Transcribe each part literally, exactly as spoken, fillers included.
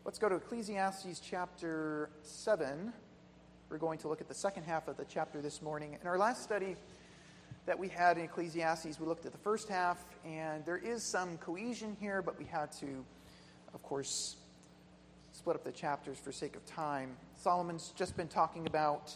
Let's go to Ecclesiastes chapter seven. We're going to look at the second half of the chapter this morning. In our last study that we had in Ecclesiastes, we looked at the first half, and there is some cohesion here, but we had to, of course, split up the chapters for sake of time. Solomon's just been talking about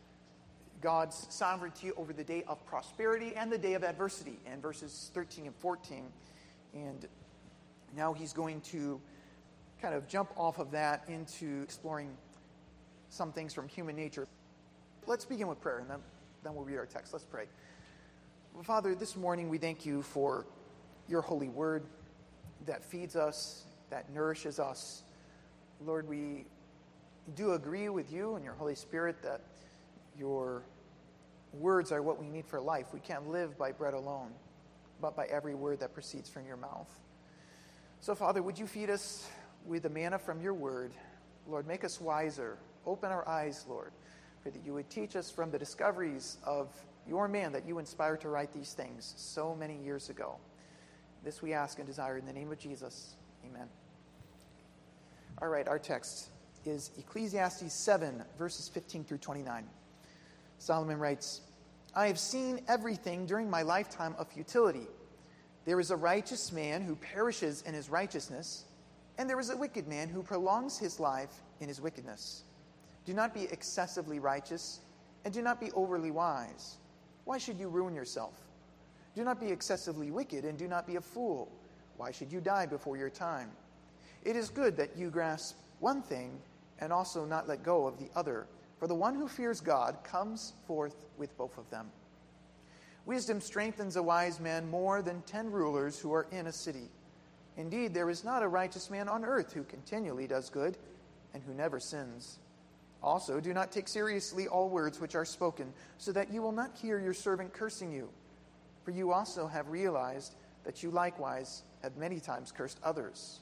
God's sovereignty over the day of prosperity and the day of adversity in verses thirteen and fourteen. And now he's going to kind of jump off of that into exploring some things from human nature. Let's begin with prayer, and then, then we'll read our text. Let's pray. Well, Father, this morning we thank you for your holy word that feeds us, that nourishes us. Lord, we do agree with you and your Holy Spirit that your words are what we need for life. We can't live by bread alone, but by every word that proceeds from your mouth. So, Father, would you feed us with the manna from your word? Lord, make us wiser. Open our eyes, Lord. Pray that you would teach us from the discoveries of your man that you inspired to write these things so many years ago. This we ask and desire in the name of Jesus. Amen. All right, our text is Ecclesiastes seven, verses fifteen through twenty-nine. Solomon writes, I have seen everything during my lifetime of futility. There is a righteous man who perishes in his righteousness, and there is a wicked man who prolongs his life in his wickedness. Do not be excessively righteous, and do not be overly wise. Why should you ruin yourself? Do not be excessively wicked, and do not be a fool. Why should you die before your time? It is good that you grasp one thing, and also not let go of the other. For the one who fears God comes forth with both of them. Wisdom strengthens a wise man more than ten rulers who are in a city. Indeed, there is not a righteous man on earth who continually does good and who never sins. Also, do not take seriously all words which are spoken, so that you will not hear your servant cursing you. For you also have realized that you likewise have many times cursed others.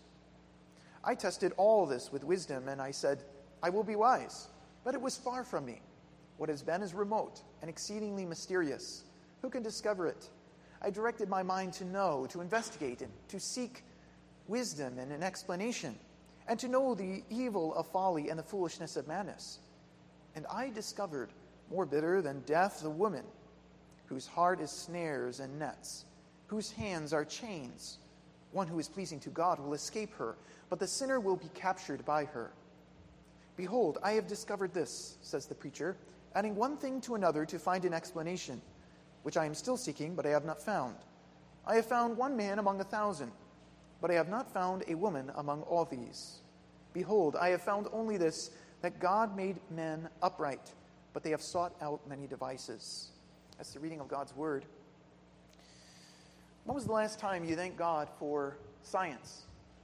I tested all this with wisdom, and I said, I will be wise. But it was far from me. What has been is remote and exceedingly mysterious. Who can discover it? I directed my mind to know, to investigate, and to seek wisdom and an explanation, and to know the evil of folly and the foolishness of madness. And I discovered, more bitter than death, the woman, whose heart is snares and nets, whose hands are chains. One who is pleasing to God will escape her, but the sinner will be captured by her. Behold, I have discovered this, says the preacher, adding one thing to another to find an explanation, which I am still seeking, but I have not found. I have found one man among a thousand, but I have not found a woman among all these. Behold, I have found only this, that God made men upright, but they have sought out many devices. That's the reading of God's word. When was the last time you thanked God for science?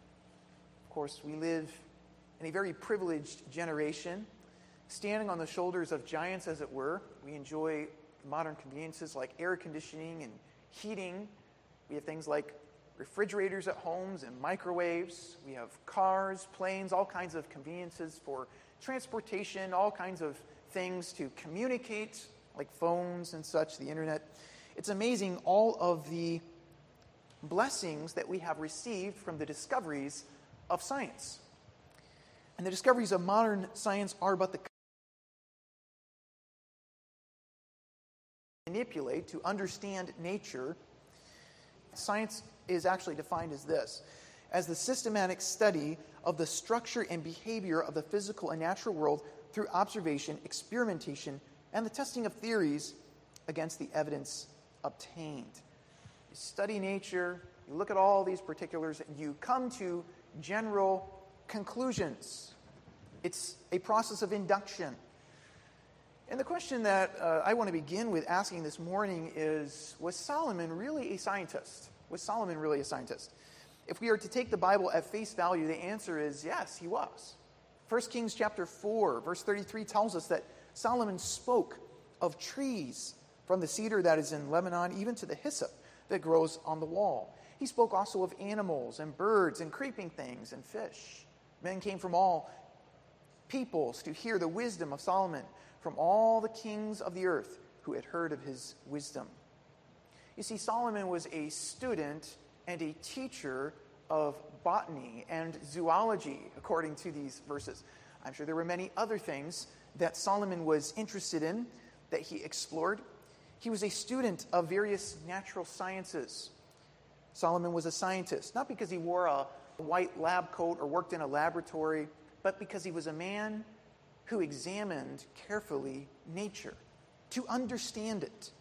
Of course, we live in a very privileged generation, standing on the shoulders of giants, as it were. We enjoy modern conveniences like air conditioning and heating. We have things like refrigerators at homes and microwaves. We have cars, planes, all kinds of conveniences for transportation, all kinds of things to communicate, like phones and such, the internet. It's amazing all of the blessings that we have received from the discoveries of science. And the discoveries of modern science are but the manipulate to understand nature. Science is actually defined as this: as the systematic study of the structure and behavior of the physical and natural world through observation, experimentation, and the testing of theories against the evidence obtained. You study nature, you look at all these particulars, and you come to general conclusions. It's a process of induction. And the question that uh, I want to begin with asking this morning is, was Solomon really a scientist? Was Solomon really a scientist? If we are to take the Bible at face value, the answer is yes, he was. First Kings chapter four, verse thirty-three tells us that Solomon spoke of trees, from the cedar that is in Lebanon even to the hyssop that grows on the wall. He spoke also of animals and birds and creeping things and fish. Men came from all peoples to hear the wisdom of Solomon, from all the kings of the earth who had heard of his wisdom. You see, Solomon was a student and a teacher of botany and zoology, according to these verses. I'm sure there were many other things that Solomon was interested in, that he explored. He was a student of various natural sciences. Solomon was a scientist, not because he wore a white lab coat or worked in a laboratory, but because he was a man who examined carefully nature to understand it.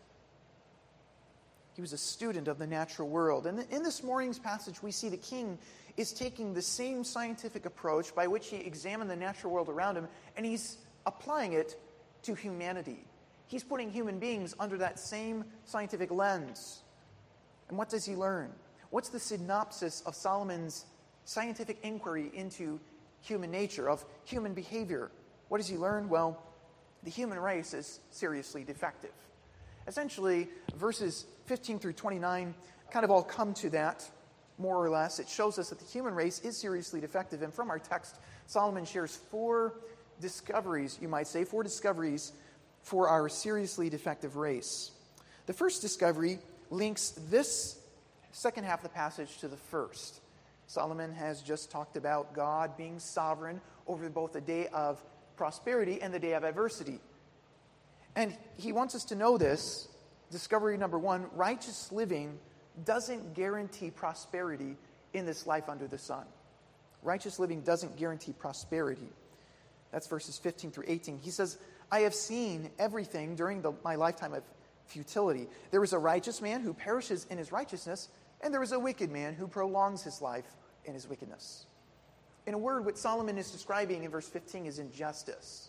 He was a student of the natural world. And in this morning's passage, we see the king is taking the same scientific approach by which he examined the natural world around him, and he's applying it to humanity. He's putting human beings under that same scientific lens. And what does he learn? What's the synopsis of Solomon's scientific inquiry into human nature, of human behavior? What does he learn? Well, the human race is seriously defective. Essentially, verses fifteen through twenty-nine kind of all come to that, more or less. It shows us that the human race is seriously defective. And from our text, Solomon shares four discoveries, you might say, four discoveries for our seriously defective race. The first discovery links this second half of the passage to the first. Solomon has just talked about God being sovereign over both the day of prosperity and the day of adversity. And he wants us to know this. Discovery number one, righteous living doesn't guarantee prosperity in this life under the sun. Righteous living doesn't guarantee prosperity. That's verses fifteen through eighteen. He says, I have seen everything during the, my lifetime of futility. There is a righteous man who perishes in his righteousness, and there is a wicked man who prolongs his life in his wickedness. In a word, what Solomon is describing in verse fifteen is injustice.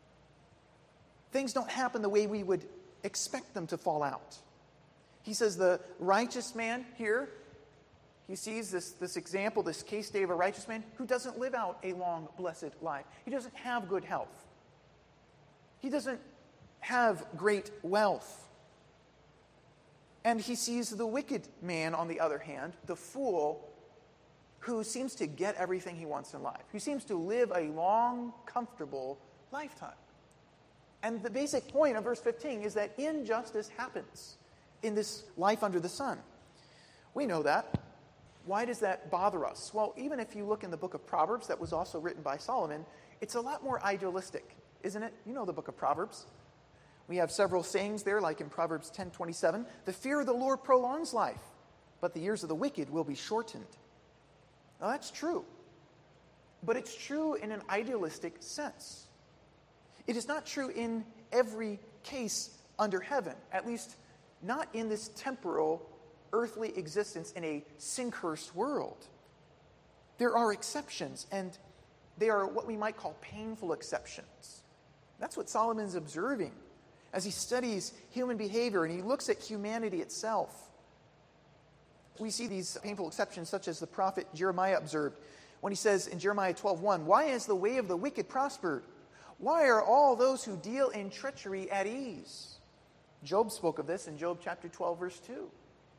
Things don't happen the way we would expect them to fall out. He says the righteous man here, he sees this, this example, this case study of a righteous man who doesn't live out a long, blessed life. He doesn't have good health. He doesn't have great wealth. And he sees the wicked man, on the other hand, the fool, who seems to get everything he wants in life, who seems to live a long, comfortable lifetime. And the basic point of verse fifteen is that injustice happens in this life under the sun. We know that. Why does that bother us? Well, even if you look in the book of Proverbs, that was also written by Solomon, it's a lot more idealistic, isn't it? You know the book of Proverbs. We have several sayings there, like in Proverbs ten twenty-seven, the fear of the Lord prolongs life, but the years of the wicked will be shortened. Now that's true. But it's true in an idealistic sense. It is not true in every case under heaven, at least not in this temporal, earthly existence in a sin-cursed world. There are exceptions, and they are what we might call painful exceptions. That's what Solomon's observing as he studies human behavior and he looks at humanity itself. We see these painful exceptions such as the prophet Jeremiah observed when he says in Jeremiah twelve one, why has the way of the wicked prospered? Why are all those who deal in treachery at ease? Job spoke of this in Job chapter twelve, verse two.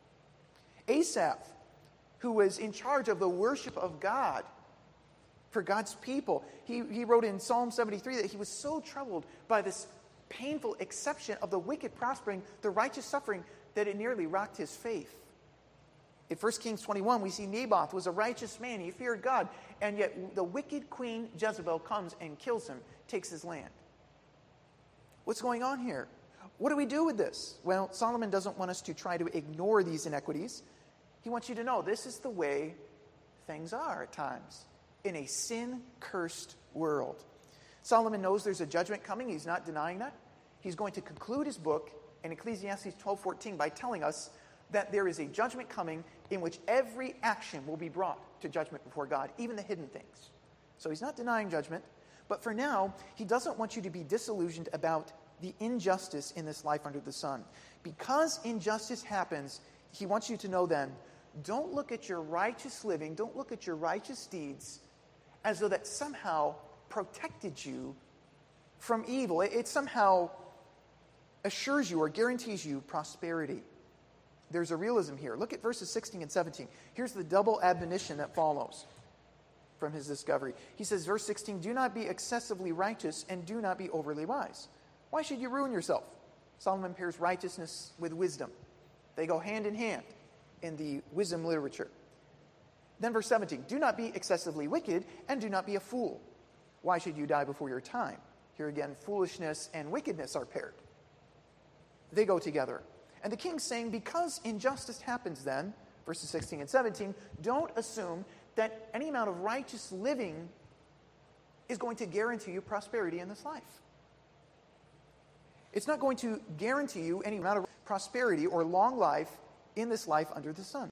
Asaph, who was in charge of the worship of God for God's people, he, he wrote in Psalm seventy-three that he was so troubled by this painful exception of the wicked prospering, the righteous suffering, that it nearly rocked his faith. In First Kings twenty-one, we see Naboth was a righteous man. He feared God. And yet the wicked queen Jezebel comes and kills him, takes his land. What's going on here? What do we do with this? Well, Solomon doesn't want us to try to ignore these inequities. He wants you to know this is the way things are at times in a sin-cursed world. Solomon knows there's a judgment coming. He's not denying that. He's going to conclude his book in Ecclesiastes twelve fourteen by telling us that there is a judgment coming in which every action will be brought to judgment before God, even the hidden things. So he's not denying judgment, but for now, he doesn't want you to be disillusioned about the injustice in this life under the sun. Because injustice happens, he wants you to know then, don't look at your righteous living, don't look at your righteous deeds as though that somehow protected you from evil. It, it somehow assures you or guarantees you prosperity. There's a realism here. Look at verses sixteen and seventeen. Here's the double admonition that follows from his discovery. He says, verse sixteen, do not be excessively righteous and do not be overly wise. Why should you ruin yourself? Solomon pairs righteousness with wisdom. They go hand in hand in the wisdom literature. Then verse seventeen, do not be excessively wicked, and do not be a fool. Why should you die before your time? Here again, foolishness and wickedness are paired. They go together. And the king's saying, because injustice happens then, verses sixteen and seventeen, don't assume that any amount of righteous living is going to guarantee you prosperity in this life. It's not going to guarantee you any amount of prosperity or long life in this life under the sun.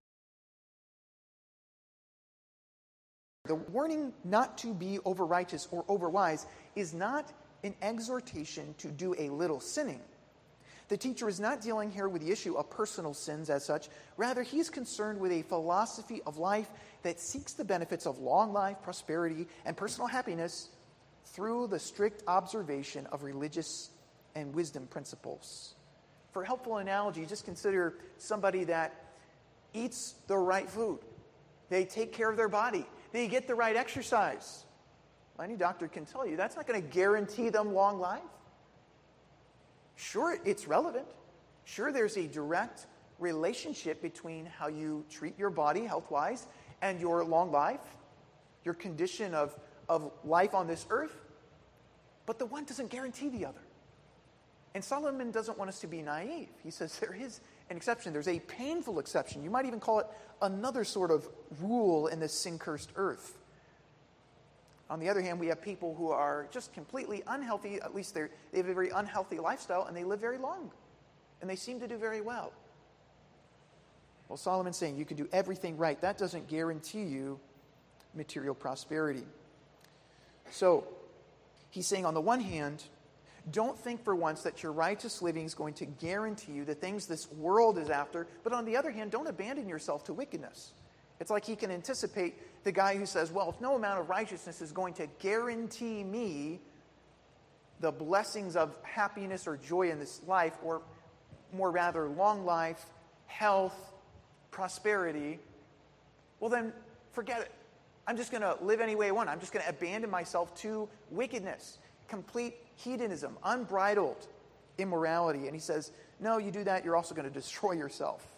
The warning not to be over-righteous or over-wise is not an exhortation to do a little sinning. The teacher is not dealing here with the issue of personal sins as such. Rather, he's concerned with a philosophy of life that seeks the benefits of long life, prosperity, and personal happiness through the strict observation of religious and wisdom principles. For a helpful analogy, just consider somebody that eats the right food. They take care of their body. They get the right exercise. Any doctor can tell you that's not going to guarantee them long life. Sure, it's relevant. Sure, there's a direct relationship between how you treat your body health-wise and your long life, your condition of, of life on this earth. But the one doesn't guarantee the other. And Solomon doesn't want us to be naive. He says there is an exception. There's a painful exception. You might even call it another sort of rule in this sin-cursed earth. On the other hand, we have people who are just completely unhealthy. At least they they have a very unhealthy lifestyle, and they live very long. And they seem to do very well. Well, Solomon's saying you can do everything right. That doesn't guarantee you material prosperity. So, he's saying on the one hand, don't think for once that your righteous living is going to guarantee you the things this world is after. But on the other hand, don't abandon yourself to wickedness. It's like he can anticipate the guy who says, well, if no amount of righteousness is going to guarantee me the blessings of happiness or joy in this life, or more rather long life, health, prosperity, well then forget it. I'm just going to live any way I want. I'm just going to abandon myself to wickedness, complete hedonism, unbridled immorality. And he says, no, you do that, you're also going to destroy yourself.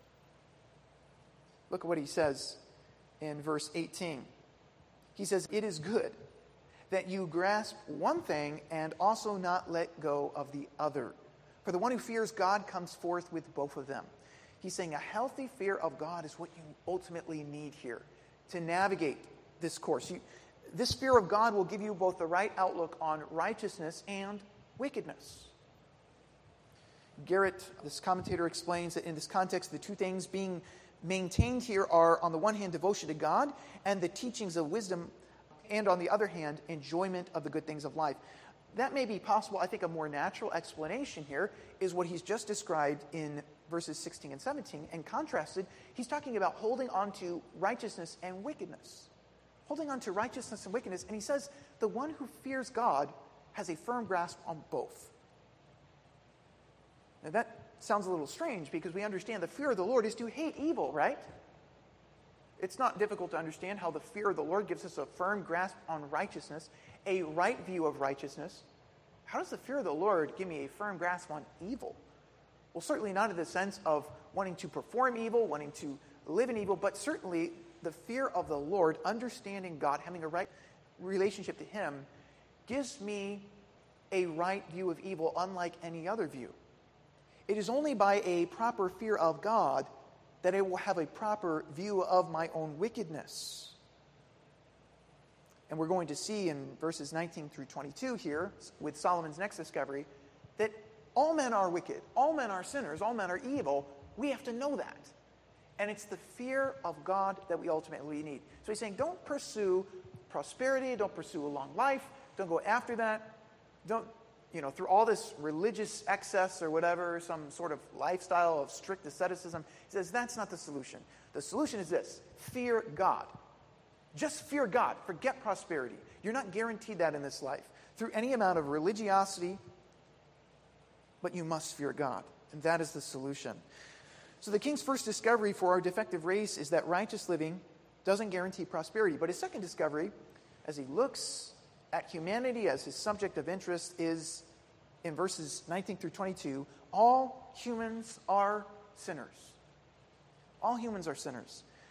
Look at what he says in verse eighteen. He says, it is good that you grasp one thing and also not let go of the other. For the one who fears God comes forth with both of them. He's saying a healthy fear of God is what you ultimately need here to navigate this course. You, this fear of God will give you both the right outlook on righteousness and wickedness. Garrett, this commentator, explains that in this context, the two things being maintained here are, on the one hand, devotion to God and the teachings of wisdom, and on the other hand, enjoyment of the good things of life. That may be possible. I think a more natural explanation here is what he's just described in verses sixteen and seventeen, and contrasted, he's talking about holding on to righteousness and wickedness. Holding on to righteousness and wickedness, and he says, the one who fears God has a firm grasp on both. Now that sounds a little strange, because we understand the fear of the Lord is to hate evil, right? It's not difficult to understand how the fear of the Lord gives us a firm grasp on righteousness, a right view of righteousness. How does the fear of the Lord give me a firm grasp on evil? Well, certainly not in the sense of wanting to perform evil, wanting to live in evil, but certainly the fear of the Lord, understanding God, having a right relationship to Him, gives me a right view of evil unlike any other view. It is only by a proper fear of God that I will have a proper view of my own wickedness. And we're going to see in verses nineteen through twenty-two here, with Solomon's next discovery, that all men are wicked, all men are sinners, all men are evil. We have to know that. And it's the fear of God that we ultimately need. So he's saying, don't pursue prosperity, don't pursue a long life, don't go after that, don't you know, through all this religious excess or whatever, some sort of lifestyle of strict asceticism. He says that's not the solution. The solution is this: fear God. Just fear God. Forget prosperity. You're not guaranteed that in this life through any amount of religiosity, but you must fear God. And that is the solution. So the king's first discovery for our defective race is that righteous living doesn't guarantee prosperity. But his second discovery, as he looks at humanity as his subject of interest, is in verses nineteen through twenty-two, all humans are sinners. All humans are sinners.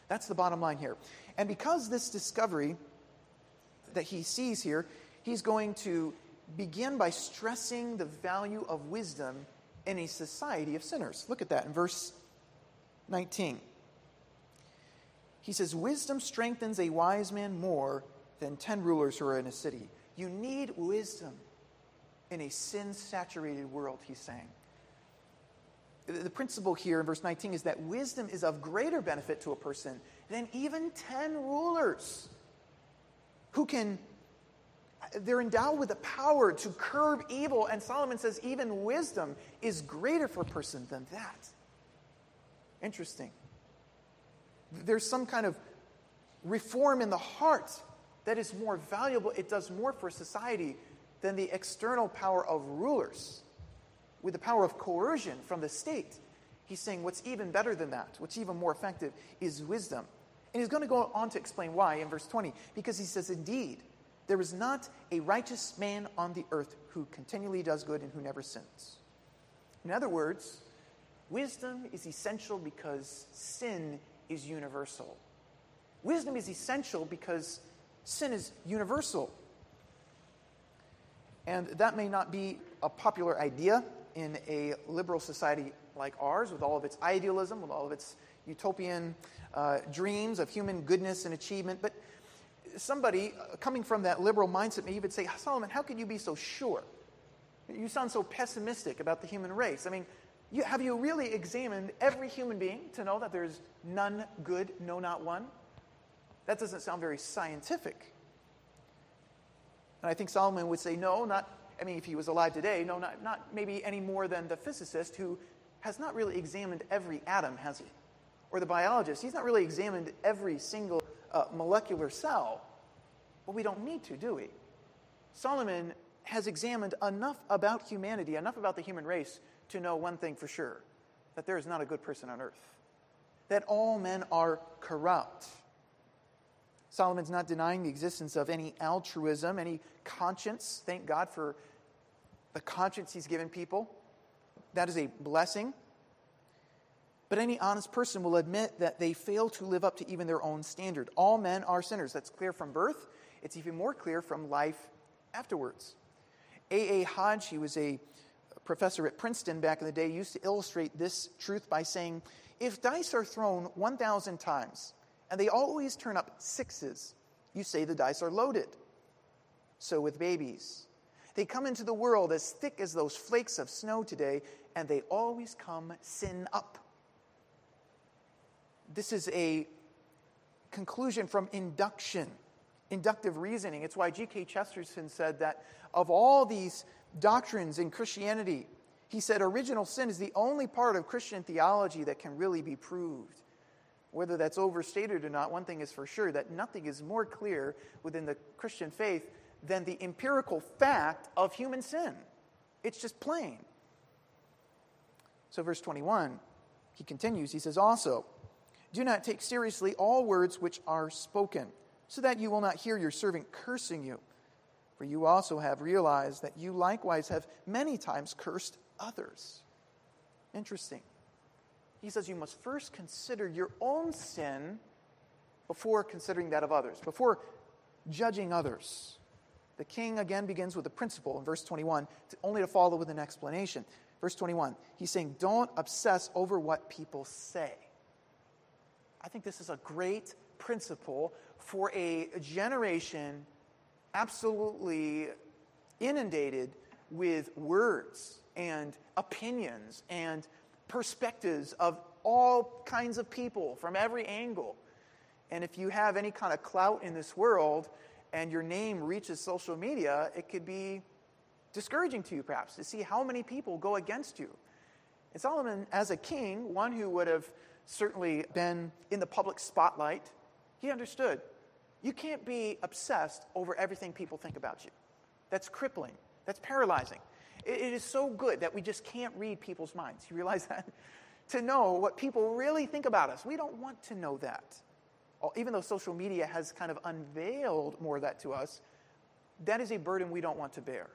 That's the bottom line here. And because this discovery that he sees here, he's going to begin by stressing the value of wisdom in a society of sinners. Look at that in verse nineteen. He says, wisdom strengthens a wise man more than ten rulers who are in a city. You need wisdom in a sin-saturated world, he's saying. The principle here in verse nineteen is that wisdom is of greater benefit to a person than even ten rulers who can, they're endowed with the power to curb evil. And Solomon says even wisdom is greater for a person than that. Interesting. There's some kind of reform in the heart that is more valuable. It does more for society than the external power of rulers with the power of coercion from the state. He's saying what's even better than that, what's even more effective, is wisdom. And he's going to go on to explain why in verse twenty, because he says, indeed, there is not a righteous man on the earth who continually does good and who never sins. In other words, wisdom is essential because sin is universal. Wisdom is essential because sin is universal. And that may not be a popular idea in a liberal society like ours, with all of its idealism, with all of its utopian uh, dreams of human goodness and achievement. But somebody coming from that liberal mindset may even say, Solomon, how can you be so sure? You sound so pessimistic about the human race. I mean, you, have you really examined every human being to know that there's none good, no, not one? That doesn't sound very scientific. And I think Solomon would say, no, not, I mean, if he was alive today, no, not, not maybe any more than the physicist who has not really examined every atom, has he? Or the biologist, he's not really examined every single uh, molecular cell. Well, we don't need to, do we? Solomon has examined enough about humanity, enough about the human race, to know one thing for sure, that there is not a good person on earth, that all men are corrupt. Solomon's not denying the existence of any altruism, any conscience. Thank God for the conscience he's given people. That is a blessing. But any honest person will admit that they fail to live up to even their own standard. All men are sinners. That's clear from birth. It's even more clear from life afterwards. A A Hodge, he was a professor at Princeton back in the day, used to illustrate this truth by saying, if dice are thrown one thousand times, and they always turn up sixes, you say the dice are loaded. So with babies. They come into the world as thick as those flakes of snow today, and they always come sin up. This is a conclusion from induction, inductive reasoning. It's why G K Chesterton said that of all these doctrines in Christianity, he said original sin is the only part of Christian theology that can really be proved. Whether that's overstated or not, one thing is for sure, that nothing is more clear within the Christian faith than the empirical fact of human sin. It's just plain. So verse twenty-one, he continues, he says, also, do not take seriously all words which are spoken, so that you will not hear your servant cursing you. For you also have realized that you likewise have many times cursed others. Interesting. He says you must first consider your own sin before considering that of others, before judging others. The king again begins with a principle in verse twenty-one, to, only to follow with an explanation. Verse twenty-one, he's saying, don't obsess over what people say. I think this is a great principle for a generation absolutely inundated with words and opinions and perspectives of all kinds of people from every angle. And if you have any kind of clout in this world and your name reaches social media, it could be discouraging to you perhaps to see how many people go against you. And Solomon, as a king, one who would have certainly been in the public spotlight, he understood you can't be obsessed over everything people think about you. That's crippling. That's paralyzing. It, it is so good that we just can't read people's minds. You realize that? To know what people really think about us. We don't want to know that. Even though social media has kind of unveiled more of that to us, that is a burden we don't want to bear.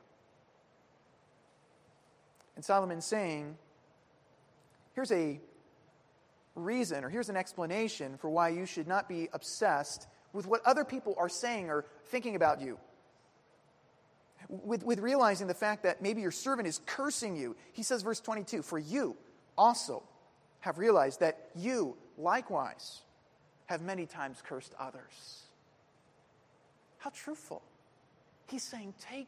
And Solomon's saying, here's a reason, or here's an explanation for why you should not be obsessed with what other people are saying or thinking about you. With, with realizing the fact that maybe your servant is cursing you. He says, verse twenty-two, for you also have realized that you likewise have many times cursed others. How truthful. He's saying, take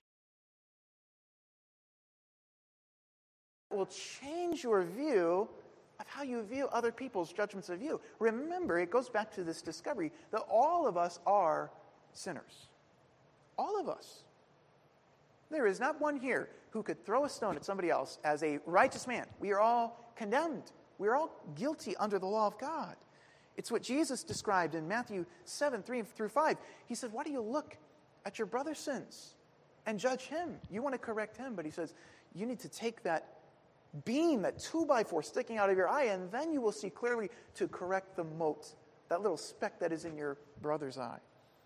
will change your view of how you view other people's judgments of you. Remember, it goes back to this discovery that all of us are sinners. All of us. There is not one here who could throw a stone at somebody else as a righteous man. We are all condemned. We are all guilty under the law of God. It's what Jesus described in Matthew seven, three through five. He said, why do you look at your brother's sins and judge him? You want to correct him, but he says, you need to take that beam, that two by four sticking out of your eye, and then you will see clearly to correct the mote, that little speck that is in your brother's eye.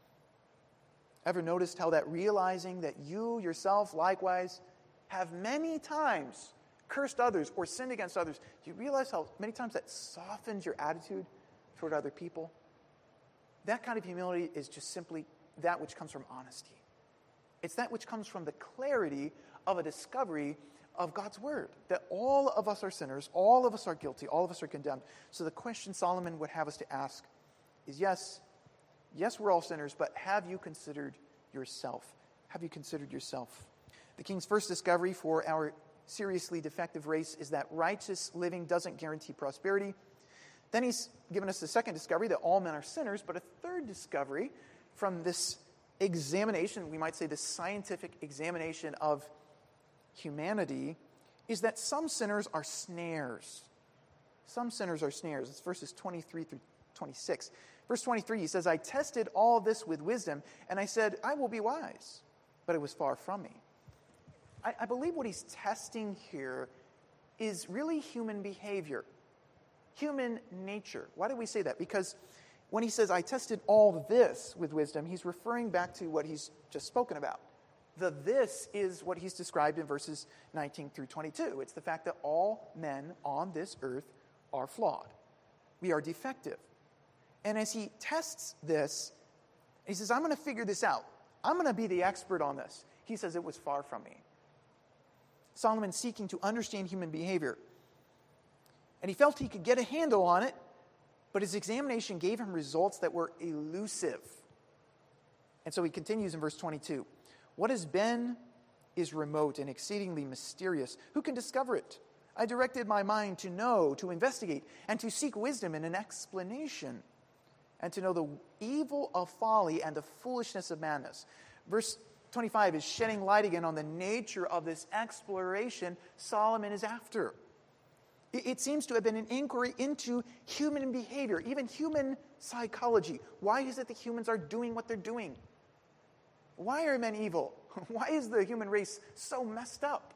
Ever noticed how that realizing that you yourself likewise have many times cursed others or sinned against others, do you realize how many times that softens your attitude toward other people? That kind of humility is just simply that which comes from honesty. It's that which comes from the clarity of a discovery of God's word, that all of us are sinners, all of us are guilty, all of us are condemned. So the question Solomon would have us to ask is, yes, yes, we're all sinners, but have you considered yourself? Have you considered yourself? The king's first discovery for our seriously defective race is that righteous living doesn't guarantee prosperity. Then he's given us the second discovery, that all men are sinners, but a third discovery from this examination, we might say this scientific examination of humanity, is that some sinners are snares. Some sinners are snares. It's verses twenty-three through twenty-six. Verse twenty-three, he says, I tested all this with wisdom, and I said, I will be wise. But it was far from me. I, I believe what he's testing here is really human behavior, human nature. Why do we say that? Because when he says, I tested all this with wisdom, he's referring back to what he's just spoken about. The this is what he's described in verses nineteen through twenty-two. It's the fact that all men on this earth are flawed. We are defective. And as he tests this, he says, I'm going to figure this out. I'm going to be the expert on this. He says, it was far from me. Solomon seeking to understand human behavior. And he felt he could get a handle on it, but his examination gave him results that were elusive. And so he continues in verse twenty-two. What has been is remote and exceedingly mysterious. Who can discover it? I directed my mind to know, to investigate, and to seek wisdom and an explanation, and to know the evil of folly and the foolishness of madness. Verse twenty-five is shedding light again on the nature of this exploration Solomon is after. It seems to have been an inquiry into human behavior, even human psychology. Why is it that humans are doing what they're doing? Why are men evil? Why is the human race so messed up?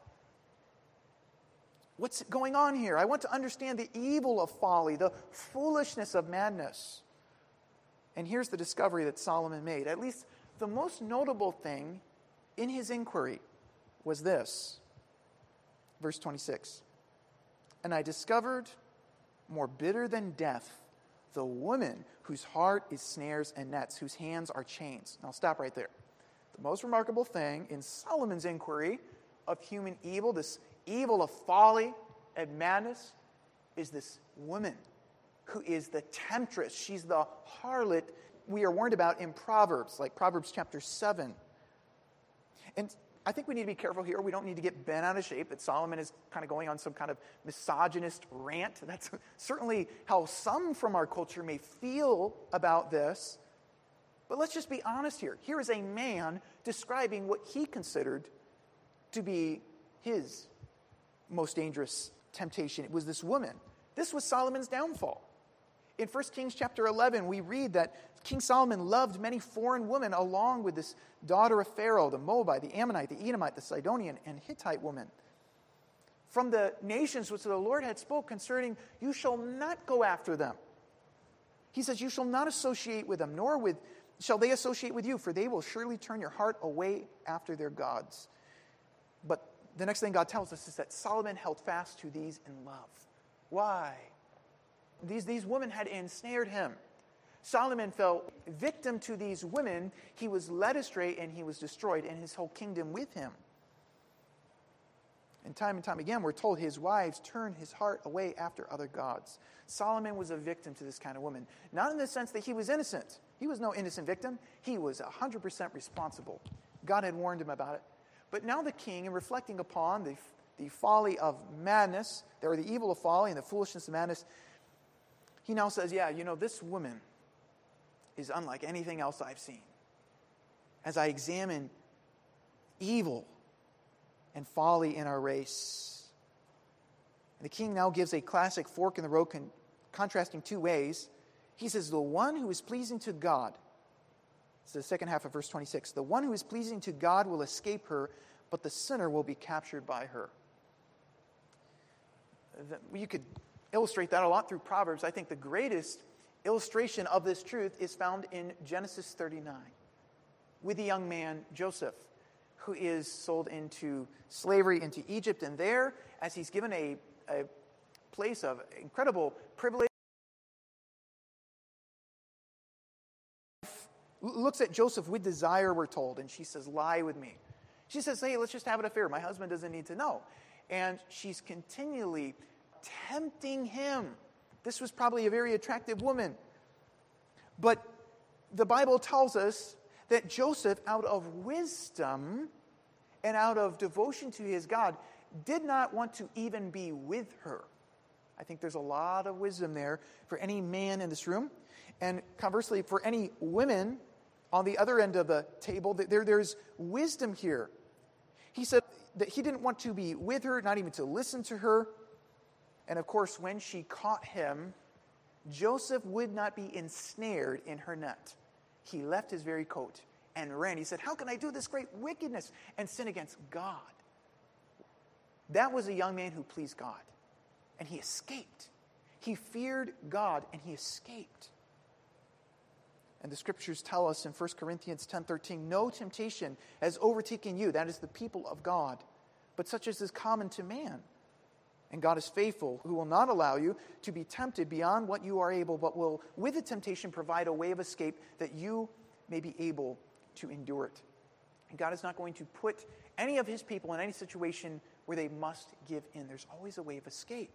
What's going on here? I want to understand the evil of folly, the foolishness of madness. And here's the discovery that Solomon made. At least the most notable thing in his inquiry was this. Verse twenty-six. And I discovered, more bitter than death, the woman whose heart is snares and nets, whose hands are chains. And I'll stop right there. The most remarkable thing in Solomon's inquiry of human evil, this evil of folly and madness, is this woman who is the temptress. She's the harlot we are warned about in Proverbs, like Proverbs chapter seven. And I think we need to be careful here. We don't need to get bent out of shape that Solomon is kind of going on some kind of misogynist rant. That's certainly how some from our culture may feel about this. But let's just be honest here. Here is a man describing what he considered to be his most dangerous temptation. It was this woman. This was Solomon's downfall. In First Kings chapter eleven, we read that King Solomon loved many foreign women along with this daughter of Pharaoh, the Moabite, the Ammonite, the Edomite, the Sidonian, and Hittite woman. From the nations which the Lord had spoke concerning, you shall not go after them. He says, you shall not associate with them, nor with shall they associate with you, for they will surely turn your heart away after their gods. But the next thing God tells us is that Solomon held fast to these in love. Why? these, these women had ensnared him. Solomon fell victim to these women. He was led astray and he was destroyed, and his whole kingdom with him. And time and time again, we're told his wives turned his heart away after other gods. Solomon was a victim to this kind of woman. Not in the sense that he was innocent. He was no innocent victim. He was one hundred percent responsible. God had warned him about it. But now the king, in reflecting upon the, the folly of madness, or the evil of folly and the foolishness of madness, he now says, yeah, you know, this woman is unlike anything else I've seen. As I examine evil and folly in our race. And the king now gives a classic fork in the road, con- contrasting two ways. He says, the one who is pleasing to God, it's the second half of verse twenty-six, the one who is pleasing to God will escape her, but the sinner will be captured by her. You could illustrate that a lot through Proverbs. I think the greatest illustration of this truth is found in Genesis thirty-nine with the young man Joseph, who is sold into slavery into Egypt. And there, as he's given a, a place of incredible privilege, looks at Joseph with desire, we're told, and she says, lie with me. She says, hey, let's just have an affair. My husband doesn't need to know. And she's continually tempting him. This was probably a very attractive woman. But the Bible tells us that Joseph, out of wisdom and out of devotion to his God, did not want to even be with her. I think there's a lot of wisdom there for any man in this room. And conversely, for any women on the other end of the table, there, there's wisdom here. He said that he didn't want to be with her, not even to listen to her. And of course, when she caught him, Joseph would not be ensnared in her net. He left his very coat and ran. He said, how can I do this great wickedness and sin against God? That was a young man who pleased God. And he escaped. He feared God and he escaped. And the scriptures tell us in First Corinthians ten thirteen, no temptation has overtaken you, that is the people of God, but such as is common to man. And God is faithful, who will not allow you to be tempted beyond what you are able, but will, with the temptation, provide a way of escape that you may be able to endure it. And God is not going to put any of his people in any situation where they must give in. There's always a way of escape.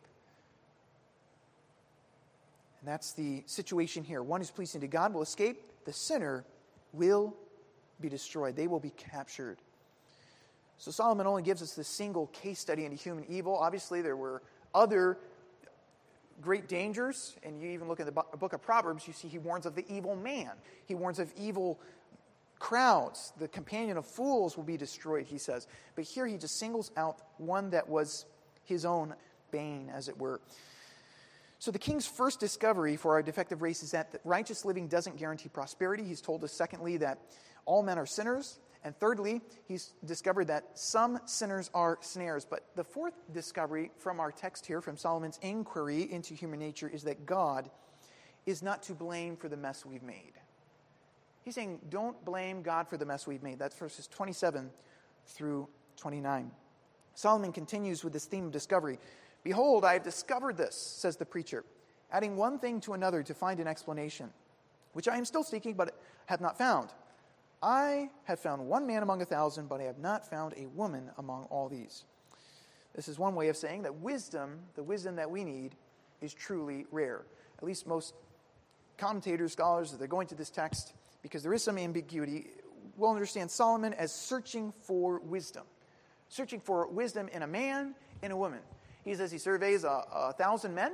And that's the situation here. One who's pleasing to God will escape. The sinner will be destroyed. They will be captured. So Solomon only gives us this single case study into human evil. Obviously, there were other great dangers. And you even look at the book of Proverbs, you see he warns of the evil man. He warns of evil crowds. The companion of fools will be destroyed, he says. But here he just singles out one that was his own bane, as it were. So the king's first discovery for our defective race is that righteous living doesn't guarantee prosperity. He's told us, secondly, that all men are sinners. And thirdly, he's discovered that some sinners are snares. But the fourth discovery from our text here, from Solomon's inquiry into human nature, is that God is not to blame for the mess we've made. He's saying, don't blame God for the mess we've made. That's verses twenty-seven through twenty-nine. Solomon continues with this theme of discovery. Behold, I have discovered this, says the preacher, adding one thing to another to find an explanation, which I am still seeking, but have not found. I have found one man among a thousand, but I have not found a woman among all these. This is one way of saying that wisdom, the wisdom that we need, is truly rare. At least most commentators, scholars, as they're going to this text, because there is some ambiguity, will understand Solomon as searching for wisdom. Searching for wisdom in a man, in a woman. He says he surveys a, a thousand men.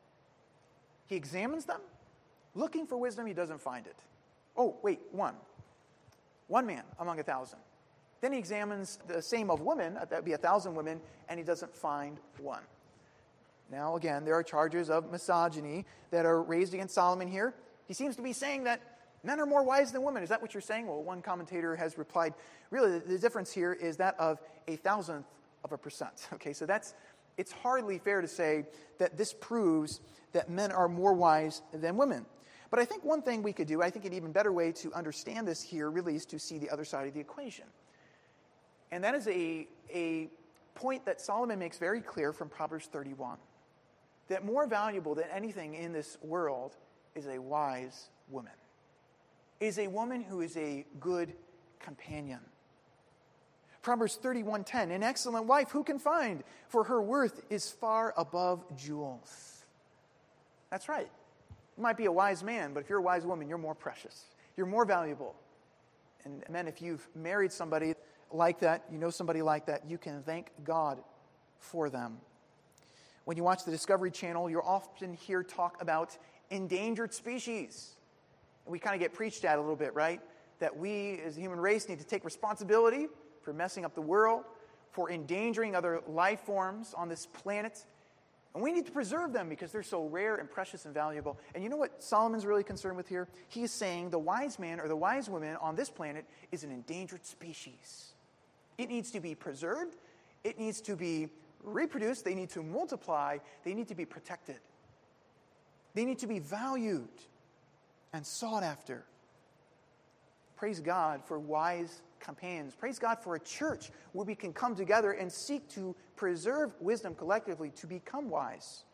He examines them. Looking for wisdom, he doesn't find it. Oh, wait, one. One man among a thousand. Then he examines the same of women, that would be a thousand women, and he doesn't find one. Now, again, there are charges of misogyny that are raised against Solomon here. He seems to be saying that men are more wise than women. Is that what you're saying? Well, one commentator has replied, really, the difference here is that of a thousandth of a percent. Okay, so that's, it's hardly fair to say that this proves that men are more wise than women. But I think one thing we could do, I think an even better way to understand this here really is to see the other side of the equation. And that is a, a point that Solomon makes very clear from Proverbs thirty-one. that more valuable than anything in this world is a wise woman, is a woman who is a good companion. Proverbs thirty-one ten, an excellent wife who can find? For her worth is far above jewels. That's right. You might be a wise man, but if you're a wise woman, you're more precious. You're more valuable. And men, if you've married somebody like that, you know somebody like that, you can thank God for them. When you watch the Discovery Channel, you'll often hear talk about endangered species. And we kind of get preached at a little bit, right? That we as a human race need to take responsibility for messing up the world, for endangering other life forms on this planet. And we need to preserve them because they're so rare and precious and valuable. And you know what Solomon's really concerned with here? He is saying the wise man or the wise woman on this planet is an endangered species. It needs to be preserved. It needs to be reproduced. They need to multiply. They need to be protected. They need to be valued and sought after. Praise God for wise companions. Praise God for a church where we can come together and seek to preserve wisdom collectively to become wise.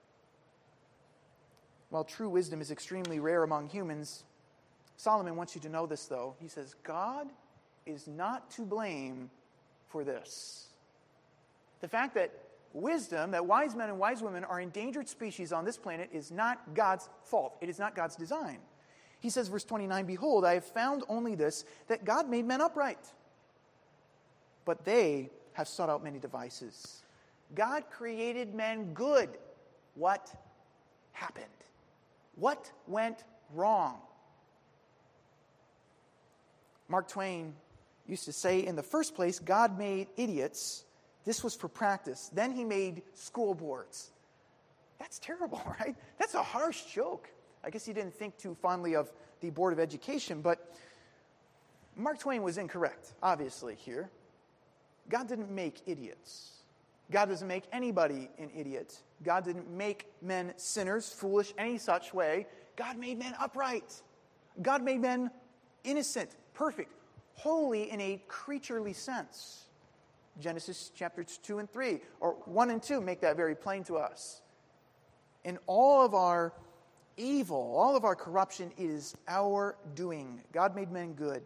While true wisdom is extremely rare among humans, Solomon wants you to know this, though. He says, God is not to blame for this. The fact that wisdom, that wise men and wise women are endangered species on this planet is not God's fault. It is not God's design. He says, verse twenty-nine, behold, I have found only this, that God made men upright, but they have sought out many devices. God created men good. What happened? What went wrong? Mark Twain used to say, in the first place, God made idiots. This was for practice. Then he made school boards. That's terrible, right? That's a harsh joke. I guess he didn't think too fondly of the Board of Education, but Mark Twain was incorrect, obviously, here. God didn't make idiots. God doesn't make anybody an idiot. God didn't make men sinners, foolish, any such way. God made men upright. God made men innocent, perfect, holy in a creaturely sense. Genesis chapters two and three, or one and two, make that very plain to us. In all of our evil, all of our corruption is our doing. God made men good.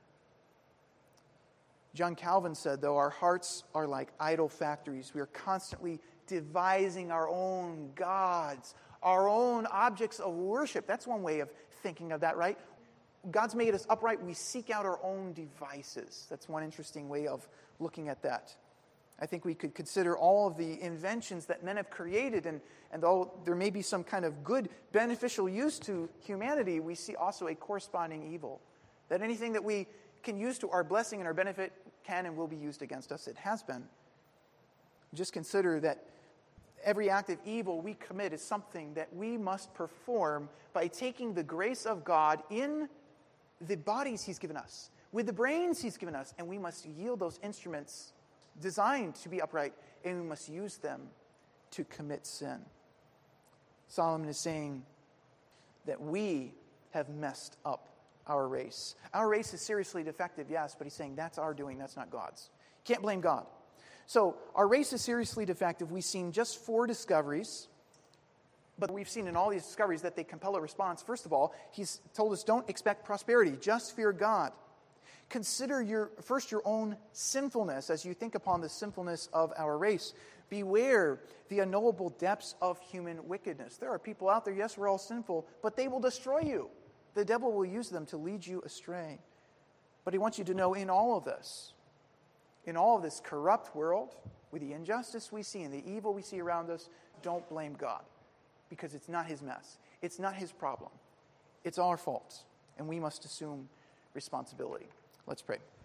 John Calvin said, though, our hearts are like idol factories. We are constantly devising our own gods, our own objects of worship. That's one way of thinking of that, right? God's made us upright. We seek out our own devices. That's one interesting way of looking at that. I think we could consider all of the inventions that men have created, and, and though there may be some kind of good, beneficial use to humanity, we see also a corresponding evil. That anything that we can use to our blessing and our benefit can and will be used against us. It has been. Just consider that every act of evil we commit is something that we must perform by taking the grace of God in the bodies He's given us, with the brains He's given us, and we must yield those instruments designed to be upright, and we must use them to commit sin. Solomon is saying that we have messed up our race. Our race is seriously defective, yes, but he's saying that's our doing, that's not God's. Can't blame God. So our race is seriously defective. We've seen just four discoveries, but we've seen in all these discoveries that they compel a response. First of all, he's told us don't expect prosperity, just fear God. Consider your first your own sinfulness as you think upon the sinfulness of our race. Beware the unknowable depths of human wickedness. There are people out there, yes, we're all sinful, but they will destroy you. The devil will use them to lead you astray. But he wants you to know in all of this, in all of this corrupt world, with the injustice we see and the evil we see around us, don't blame God, because it's not his mess. It's not his problem. It's our fault, and we must assume responsibility. Let's pray.